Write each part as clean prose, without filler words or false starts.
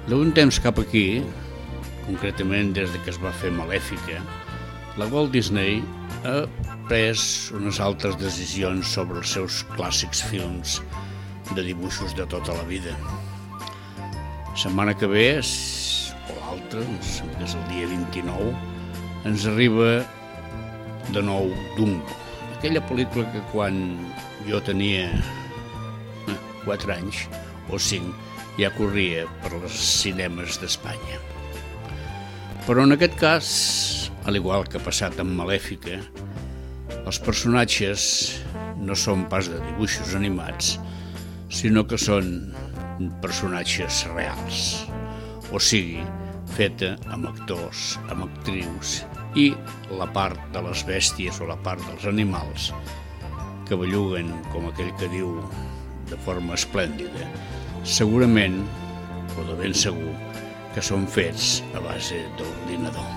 D'un temps cap aquí, concretament des que es va fer Malèfica, la Walt Disney ha pres unes altres decisions sobre els seus clàssics films de dibuixos de tota la vida. Setmana que ve, o l'altra, que és el dia 29, ens arriba de nou Dumbo, aquella pel·lícula que quan jo tenia 4 anys o 5 ja corria per els cinemes d'Espanya. Però en aquest cas, al igual que ha passat amb Malèfica, els personatges no són pas de dibuixos animats, sinó que són personatges reals, o sigui, feta amb actors, amb actrius, i la part de les bèsties o la part dels animals que belluguen, com aquell que diu, de forma esplèndida, segurament, o de ben segur, que són fets a base d'ordinador.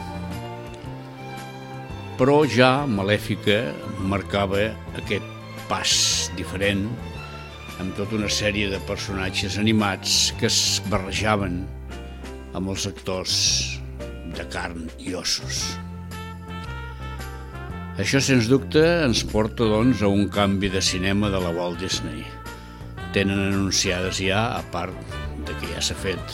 Però ja Malèfica marcava aquest pas diferent amb tota una sèrie de personatges animats que es barrejaven amb els actors de carn i ossos. Això, sens dubte, ens porta, doncs, a un canvi de cinema de la Walt Disney. Tenen anunciades ja, a part de que ja s'ha fet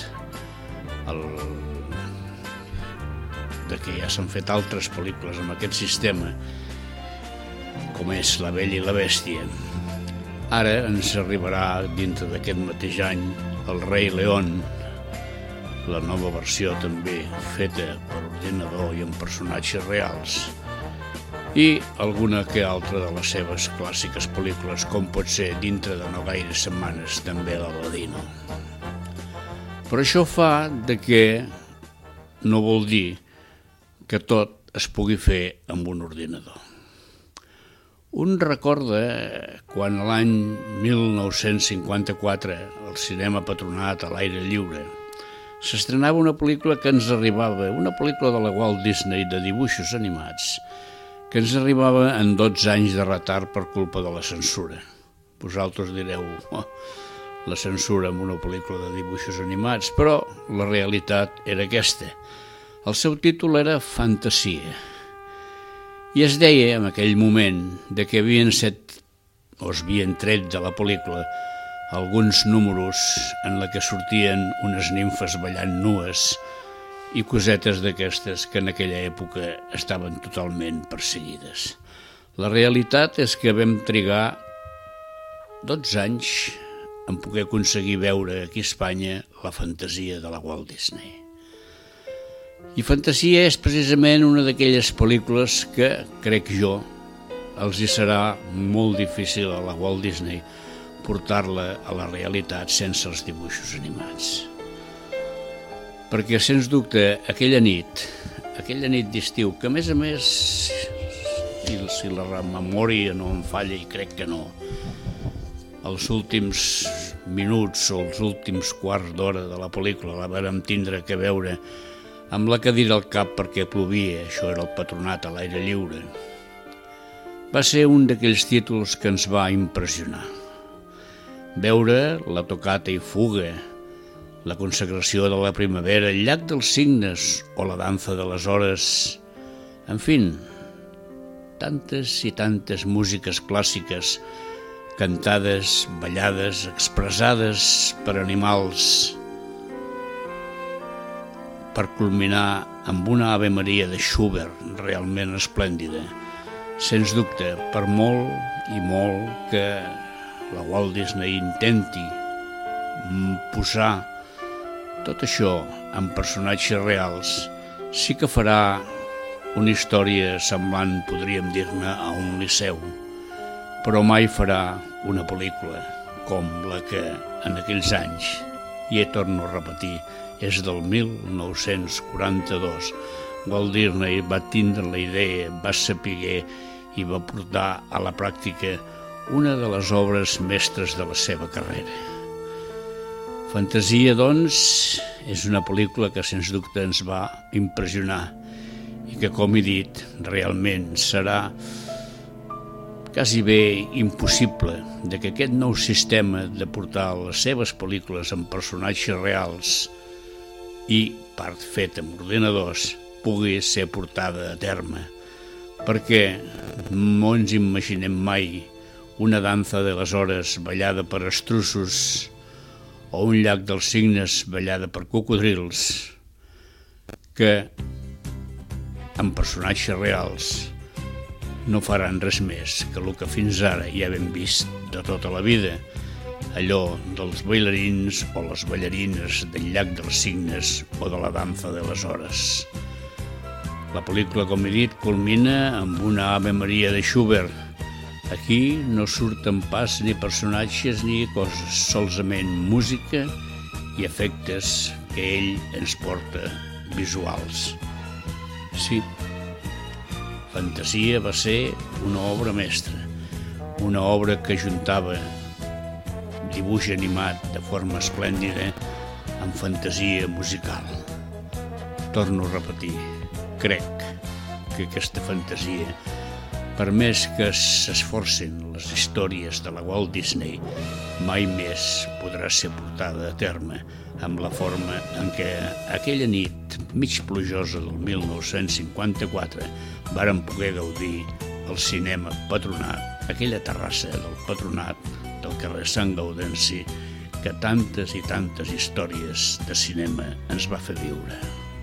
de que ja s'han fet altres pel·lícules amb aquest sistema, com és La Bella i la Bèstia. Ara ens arribarà, dintre d'aquest mateix any, El Rei León, la nova versió també feta per ordinador i amb personatges reals, i alguna que altra de les seves clàssiques pel·lícules, com pot ser, dintre de no gaires setmanes, també l'Aladino. Però això fa de que no vol dir que tot es pugui fer amb un ordinador. Un recorda quan l'any 1954 al cinema Patronat, a l'aire lliure, s'estrenava una pel·lícula que ens arribava, una pel·lícula de la Walt Disney de dibuixos animats, que ens arribava en 12 anys de retard per culpa de la censura. Vosaltres direu, la censura en una pel·lícula de dibuixos animats, però la realitat era aquesta. El seu títol era Fantasia, i es deia en aquell moment de que es havien tret de la pel·lícula alguns números en la que sortien unes nimfes ballant nues i cosetes d'aquestes que en aquella època estaven totalment perseguides. La realitat és que vam trigar 12 anys en poder aconseguir veure aquí a Espanya la Fantasia de la Walt Disney. I Fantasia és precisament una d'aquelles pel·lícules que, crec jo, els hi serà molt difícil a la Walt Disney portar-la a la realitat sense els dibuixos animats. Perquè, sens dubte, aquella nit d'estiu, que a més, si la memòria no em falla, i crec que no, els últims minuts o els últims quarts d'hora de la pel·lícula la vàrem tindre que veure amb la cadira al cap perquè plovia, això era el Patronat a l'aire lliure. Va ser un d'aquells títols que ens va impressionar. Veure la tocata i fuga, la consagració de la primavera, el llac dels cignes o la dansa de les hores, en fi, tantes i tantes músiques clàssiques, cantades, ballades, expressades per animals, per culminar amb una Ave Maria de Schubert realment esplèndida. Sens dubte, per molt i molt que la Walt Disney intenti posar tot això en personatges reals, sí que farà una història semblant, podríem dir-ne, a un liceu, però mai farà una pel·lícula com la que en aquells anys, i torno a repetir, és del 1942, Walt Disney va tindre la idea, va saber i va portar a la pràctica una de les obres mestres de la seva carrera. Fantasia, doncs, és una pel·lícula que sens dubte ens va impressionar i que, com he dit, realment serà quasi bé impossible de que aquest nou sistema de portar les seves pel·lícules amb personatges reals i part feta amb ordenadors pugui ser portada a terme, perquè no ens imaginem mai una danza de les hores ballada per estruços o un llac dels cignes ballada per cocodrils que amb personatges reals no faran res més que el que fins ara ja hem vist de tota la vida, allò dels bailarins o les ballarines del llac dels cignes o de la danza de les hores. La pel·lícula, com he dit, culmina amb una Ave Maria de Schubert. Aquí no surten pas ni personatges ni coses, solament música i efectes que ell ens porta visuals. Sí, Fantasia va ser una obra mestra, una obra que juntava dibuix animat de forma esplèndida amb fantasia musical. Torno a repetir, crec que aquesta fantasia, per més que s'esforcin les històries de la Walt Disney, mai més podrà ser portada a terme amb la forma en què aquella nit mig plujosa del 1954 varen poder gaudir el cinema Patronat, aquella terrassa del Patronat del carrer Sant Gaudenci que tantes i tantes històries de cinema ens va fer viure.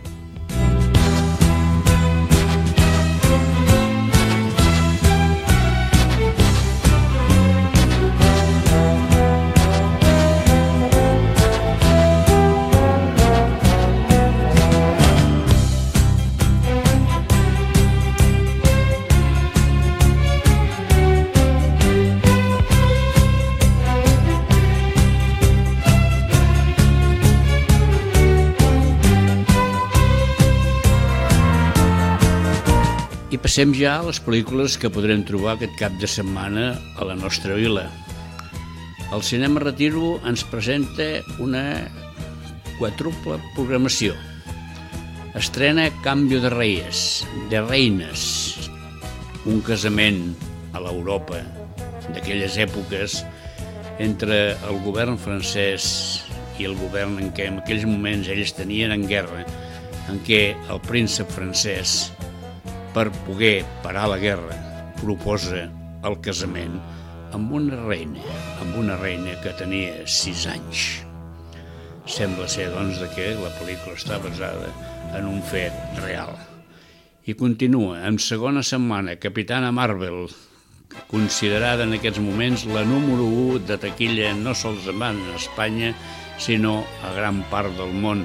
I passem ja a les pel·lícules que podrem trobar aquest cap de setmana a la nostra vila. El Cinema Retiro ens presenta una quadruple programació. Estrena Cambio de Reines, un casament a l'Europa d'aquelles èpoques entre el govern francès i el govern en què en aquells moments ells tenien en guerra, en què el príncep francès, per poder parar la guerra, proposa el casament amb una reina que tenia 6 anys. Sembla ser, doncs, que la pel·lícula està basada en un fet real. I continua, en segona setmana, Capitana Marvel, considerada en aquests moments la número 1 de taquilla no solament a Espanya, sinó a gran part del món.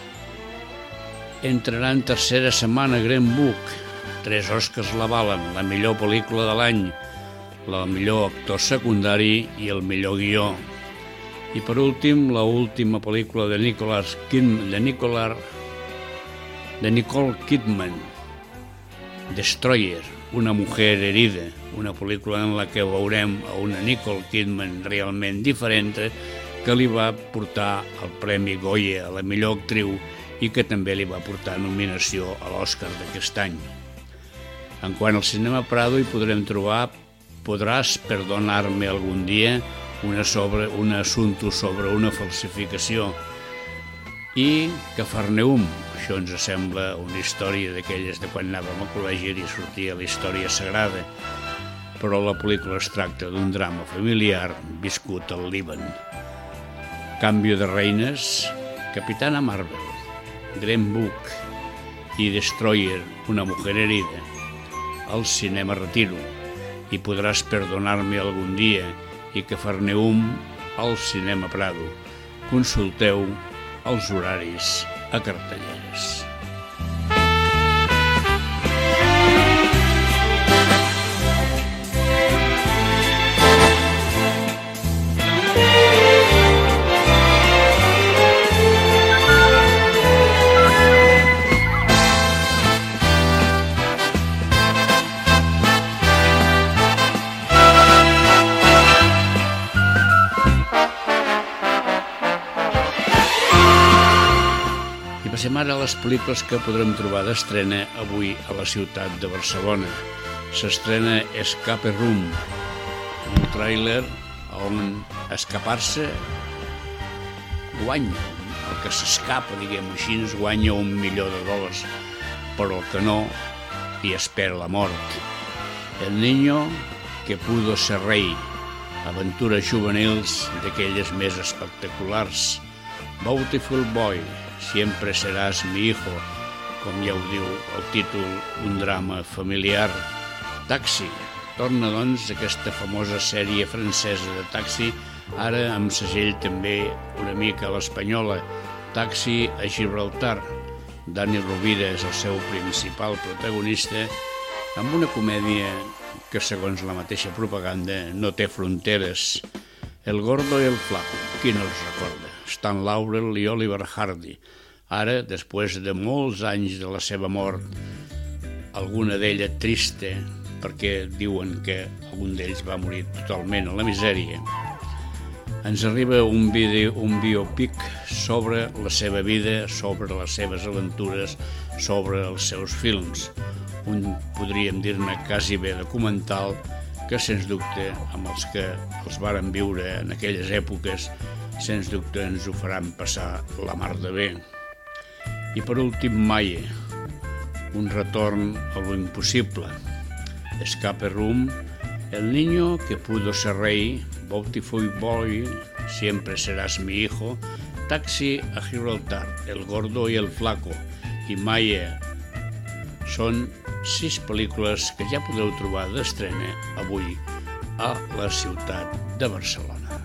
Entrarà en tercera setmana Green Book, 3 Oscars l'avalen, la millor pel·lícula de l'any, el millor actor secundari i el millor guió. I per últim, la última pel·lícula de Nicole Kidman, Destroyer, una mujer herida, una pel·lícula en la que veurem a una Nicole Kidman realment diferent que li va portar el Premi Goya a la millor actriu i que també li va portar nominació a l'Oscar d'aquest any. En quant al Cinema Prado hi podrem trobar Podràs perdonarme algun dia, un assumpte sobre una falsificació, i Cafarnaum. Això ens sembla una història d'aquelles de quan anàvem al col·legi i sortia la història sagrada, però la pel·lícula es tracta d'un drama familiar viscut al Líban. Cambio de Reines, Capitana Marvel, Green Book i Destroyer, una mujer herida, al Cinema Retiro, i Podràs perdonarme algun dia, i Cafarnaum al Cinema Prado. Consulteu els horaris a cartelleres. Passem ara a les pel·lícules que podrem trobar d'estrena avui a la ciutat de Barcelona. S'estrena Escape Room, un tràiler on escapar-se guanya El que s'escapa, diguem-ho així, es guanya $1 milió, però el que no hi espera la mort. El niño que pudo ser rei. Aventures juvenils d'aquelles més espectaculars. Beautiful Boy, siempre seràs mi hijo, com ja ho diu el títol, un drama familiar. Taxi, torna doncs aquesta famosa sèrie francesa de Taxi, ara amb segell també una mica a l'espanyola, Taxi a Gibraltar. Dani Rovira és el seu principal protagonista, amb una comèdia que, segons la mateixa propaganda, no té fronteres. El gordo i el flaco, qui no els recorda? Stan Laurel i Oliver Hardy. Ara, després de molts anys de la seva mort, alguna d'ella trista, perquè diuen que algun d'ells va morir totalment a la misèria. Ens arriba un biòpic sobre la seva vida, sobre les seves aventures, sobre els seus films. Un, podríem dir-ne, quasi bé documental, que, sens dubte, amb els que els varen viure en aquelles èpoques, sens dubte ens ho faran passar la mar de bé. I per últim, Maie, un retorn a lo impossible. Escape Room, El niño que pudo ser rey, Beautiful Boy, Siempre serás mi hijo, Taxi a Gibraltar, El gordo i el flaco i Maie. Són 6 pel·lícules que ja podeu trobar d'estrena avui a la ciutat de Barcelona.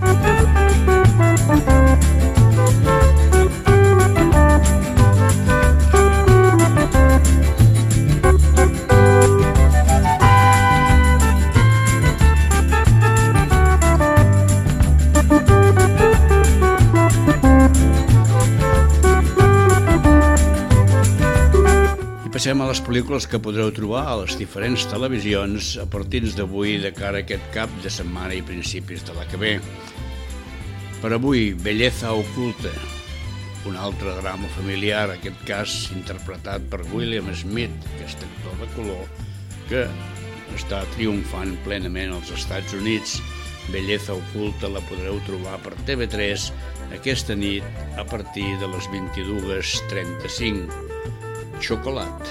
Passem a les pel·lícules que podreu trobar a les diferents televisions a partir d'avui de cara a aquest cap de setmana i principis de la que ve. Per avui, Belleza oculta, un altre drama familiar, aquest cas interpretat per William Smith, aquest actor de color que està triomfant plenament als Estats Units. Belleza oculta la podreu trobar per TV3 aquesta nit a partir de les 22:35. Xocolat.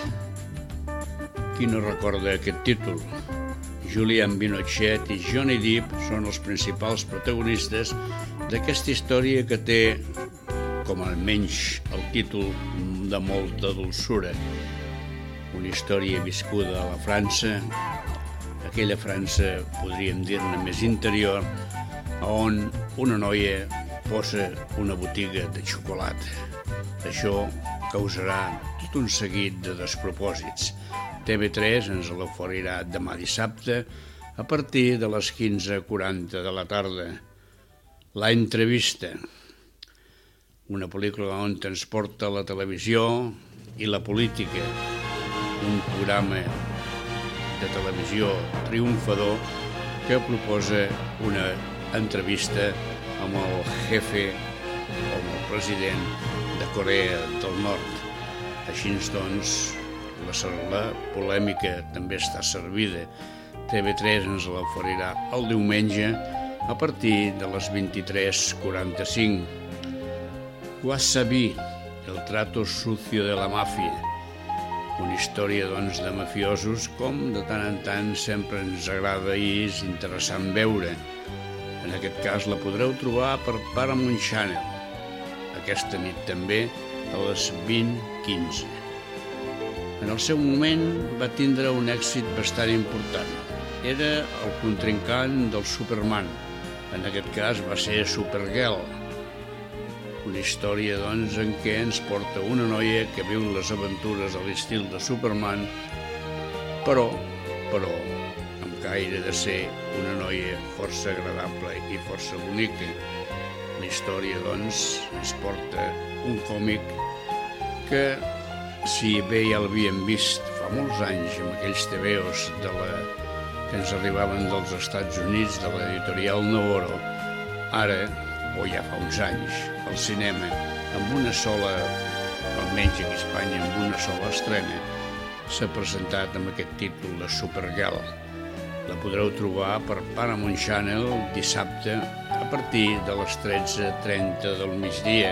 Qui no recorda aquest títol? Julian Binochet i Johnny Depp són els principals protagonistes d'aquesta història que té, com almenys el títol, de molta dolçura. Una història viscuda a la França, aquella França, podríem dir-ne, més interior, on una noia posa una botiga de xocolata. Això causarà tot un seguit de despropòsits. TV3 ens l'oferirà demà dissabte a partir de les 15:40 de la tarda. La entrevista, una pel·lícula on ens porta la televisió i la política, un programa de televisió triomfador que proposa una entrevista amb el jefe, amb el president de Corea del Nord. Així doncs, la polèmica també està servida. TV3 ens l'oferirà el diumenge a partir de les 23:45. Wasabi, el trato sucio de la màfia. Una història, doncs, de mafiosos, com de tant en tant sempre ens agrada i és interessant veure. En aquest cas la podreu trobar per Paramount Channel. Aquesta nit també a les 20:15. En el seu moment va tindre un èxit bastant important. Era el contrincant del Superman. En aquest cas va ser Supergirl. Una història, doncs, en què ens porta una noia que viu les aventures a l'estil de Superman, però amb caire de ser una noia força agradable i força bonica. La història, doncs, ens porta un còmic que, si bé ja l'havíem vist fa molts anys amb aquells tebeos que ens arribaven dels Estats Units, de l'editorial Novoro, ara, o ja fa uns anys, al cinema, amb una sola, almenys aquí a Espanya, amb una sola estrena, s'ha presentat amb aquest títol de Supergirl. La podreu trobar per Paramount Channel dissabte a partir de les 13:30 del migdia.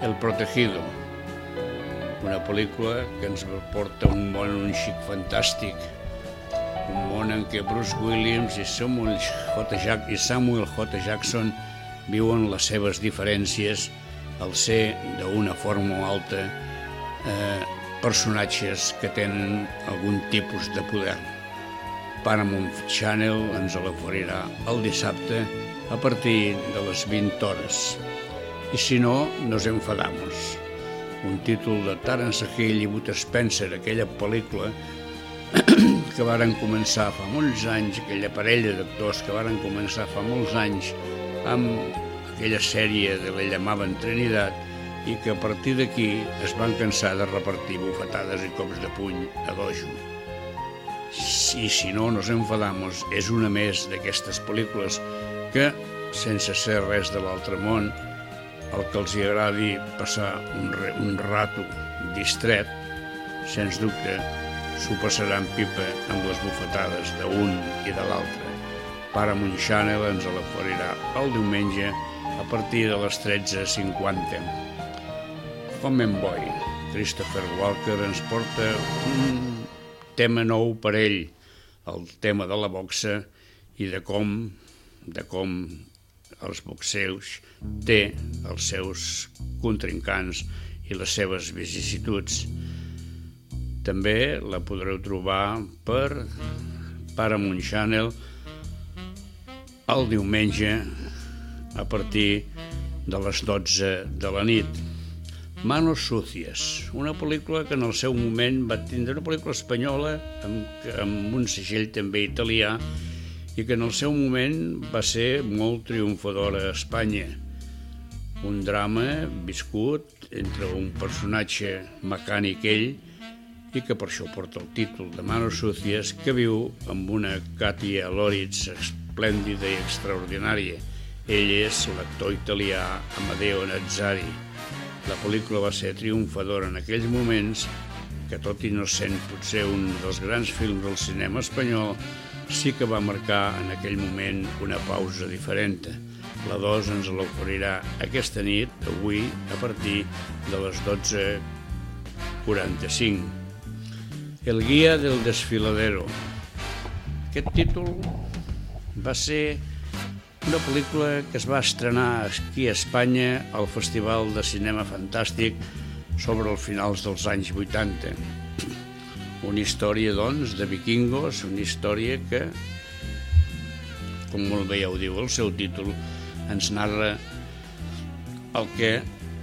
El Protegido, una pel·lícula que ens porta un món un xic fantàstic, un món en què Bruce Willis i Samuel J. Jackson viuen les seves diferències al ser d'una forma o altra personatges que tenen algun tipus de poder. Paramount Channel ens l'oferirà el dissabte a partir de les 20 hores. I si no, nos enfadamos. Un títol de Terence Hill i Bud Spencer, aquella pel·lícula que varen començar fa molts anys, aquella parella d'actors que varen començar fa molts anys amb aquella sèrie de La llamaven Trinidad i que a partir d'aquí es van cansar de repartir bufetades i cops de puny a dojo. I si no, nos enfadamos és una més d'aquestes pel·lícules que, sense ser res de l'altre món, el que els agradi passar un rato distret, sens dubte, s'ho passaran pipa amb les bufetades d'un i de l'altre. Paramount Channel ens l'oferirà el diumenge a partir de les 13:50. Homeboy, Christopher Walker ens porta un tema nou per ell, el tema de la boxa i de com els boxeus té els seus contrincants i les seves vicissituds. També la podreu trobar per Paramount Channel el diumenge a partir de les 12 de la nit. Manos Sucias, una pel·lícula que en el seu moment va tindre una pel·lícula espanyola amb un segell també italià i que en el seu moment va ser molt triomfadora a Espanya. Un drama viscut entre un personatge mecànic ell i que per això porta el títol de Manos Sucias, que viu amb una Katia Loritz esplèndida i extraordinària. Ell és l'actor italià Amedeo Nazzari. La pel·lícula va ser triomfadora en aquells moments que, tot i no sent potser un dels grans films del cinema espanyol, sí que va marcar en aquell moment una pausa diferent. La 2 ens l'oferirà aquesta nit, avui, a partir de les 12:45. El guia del desfiladero. Aquest títol va ser una pel·lícula que es va estrenar aquí a Espanya al Festival de Cinema Fantàstic sobre els finals dels anys 80. Una història, doncs, de vikingos, una història que, com molt bé ja ho diu el seu títol, ens narra el que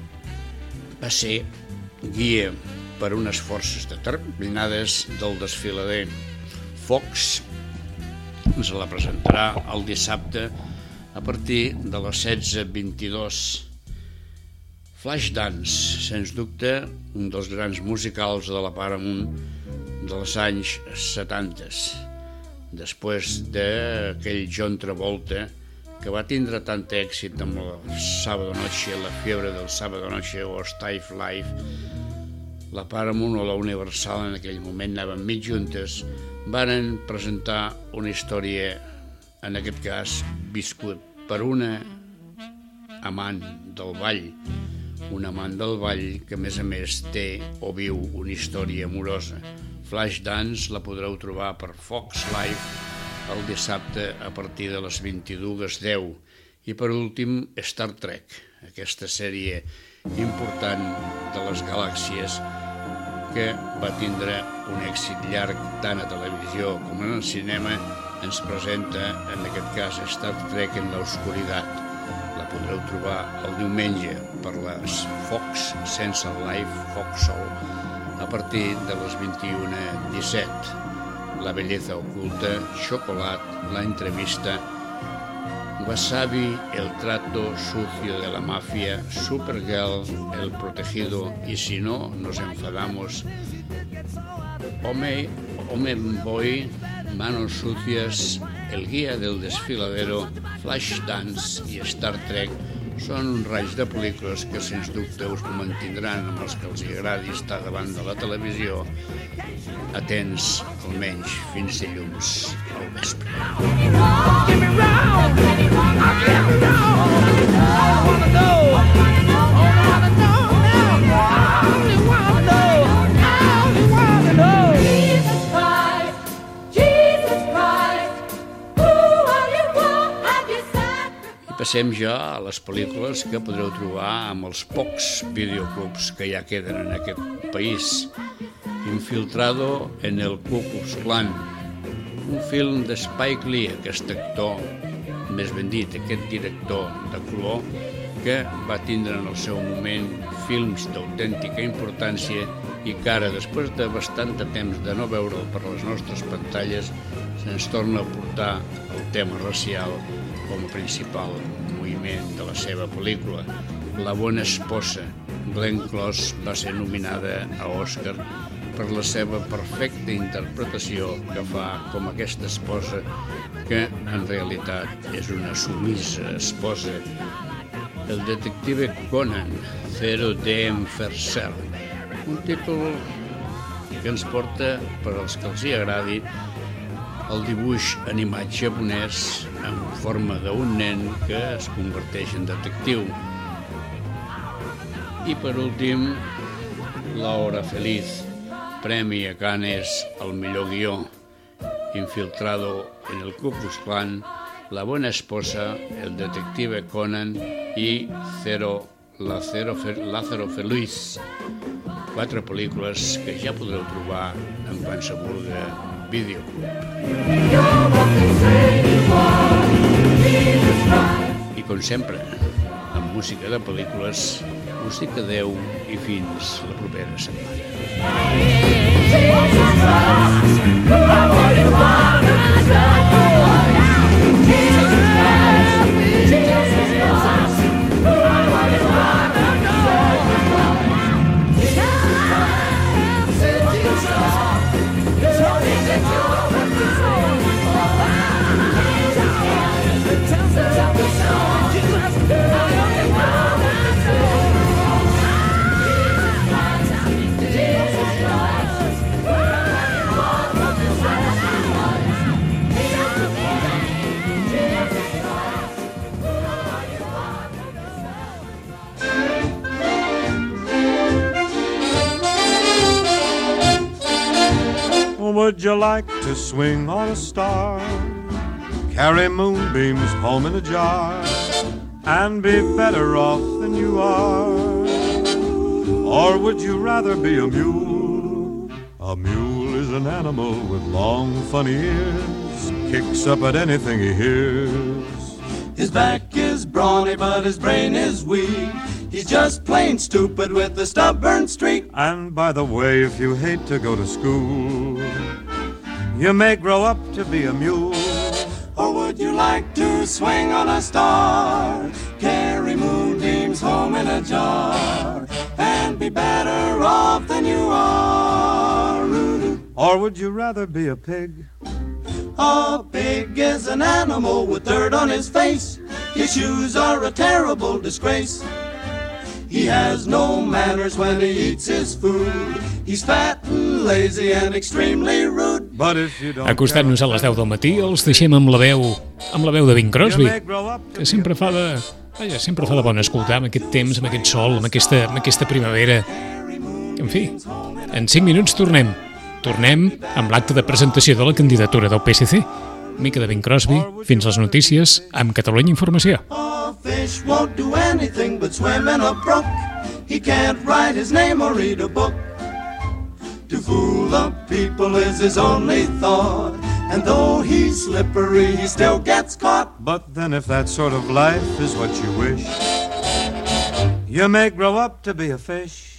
va ser guia per unes forces determinades del desfilader. Fox ens la presentarà el dissabte a partir de les 16:22. Flashdance, sens dubte, un dels grans musicals de la Paramount dels anys 70. Després d'aquell John Travolta que va tindre tant èxit amb el Sábado Noche, la fiebre del Sábado Noche o Stiff Life, la Paramount o la Universal en aquell moment anaven mig juntes, varen presentar una història, en aquest cas viscut per una amant del ball, que a més té o viu una història amorosa. Flashdance la podreu trobar per Fox Life el dissabte a partir de les 22:10. I per últim, Star Trek, aquesta sèrie important de les galàxies que va tindre un èxit llarg tant a televisió com en el cinema, ens presenta, en aquest cas, Star Trek en l'oscuritat. La podreu trobar el diumenge per les Fox sense el live, Fox Soul, a partir de les 21:17. La belleza oculta, Chocolat, la entrevista, Wasabi, el trato sucio de la mafia, Supergirl, el protegido, y si no, nos enfadamos. Homeboy, Manos Sucias, El guia del desfiladero, Flashdance i Star Trek són un raig de pel·lícules que sens dubte us mantindran amb els que els agradi estar davant de la televisió atents almenys fins dilluns al vespre. I wanna know passem ja a les pel·lícules que podreu trobar amb els pocs videoclubs que ja queden en aquest país. Infiltrado en el Ku Klux Klan, un film de Spike Lee, aquest actor, més ben dit, aquest director de color, que va tindre en el seu moment films d'autèntica importància i que ara, després de bastant de temps de no veure'l per les nostres pantalles, se'ns torna a portar el tema racial com a principal moviment de la seva pel·lícula. La bona esposa. Glenn Close va ser nominada a Oscar per la seva perfecta interpretació que fa com aquesta esposa, que en realitat és una sumisa esposa. El detective Conan, Zero Diem Ferser, un títol que ens porta, per als que els hi agradi, el dibuix animat japonès en forma d'un nen que es converteix en detectiu. I per últim, La hora feliz, premi a Cannes al millor guió. Infiltrado en el Ku Klux Klan, La buena esposa, El detective Conan i Lázaro Feliz. 4 pel·lícules que ja podreu trobar en qualsevol videoclub. I com sempre, amb música de pel·lícules, us dic adeu i fins la propera setmana. Would you like to swing on a star, carry moonbeams home in a jar, and be better off than you are? Or would you rather be a mule? A mule is an animal with long, funny ears, kicks up at anything he hears. His back is brawny, but his brain is weak. He's just plain stupid with a stubborn streak. And by the way, if you hate to go to school, you may grow up to be a mule. Or would you like to swing on a star, carry moonbeams home in a jar, and be better off than you are? Or would you rather be a pig? A pig is an animal with dirt on his face. His shoes are a terrible disgrace. He has no manners when he eats his food. He's fat and lazy and extremely rude. Acostant-nos a les 10 del matí els deixem amb la veu de Bing Crosby, que sempre fa de bon escoltar amb aquest temps, amb aquest sol, amb aquesta primavera. En fi, en 5 minuts tornem amb l'acte de presentació de la candidatura del PSC. Mica de Bing Crosby, fins les notícies amb Catalunya Informació. A fish won't do anything but swim in a brook. He can't write his name or read a book. To fool the people is his only thought, and though he's slippery, he still gets caught. But then if that sort of life is what you wish, you may grow up to be a fish.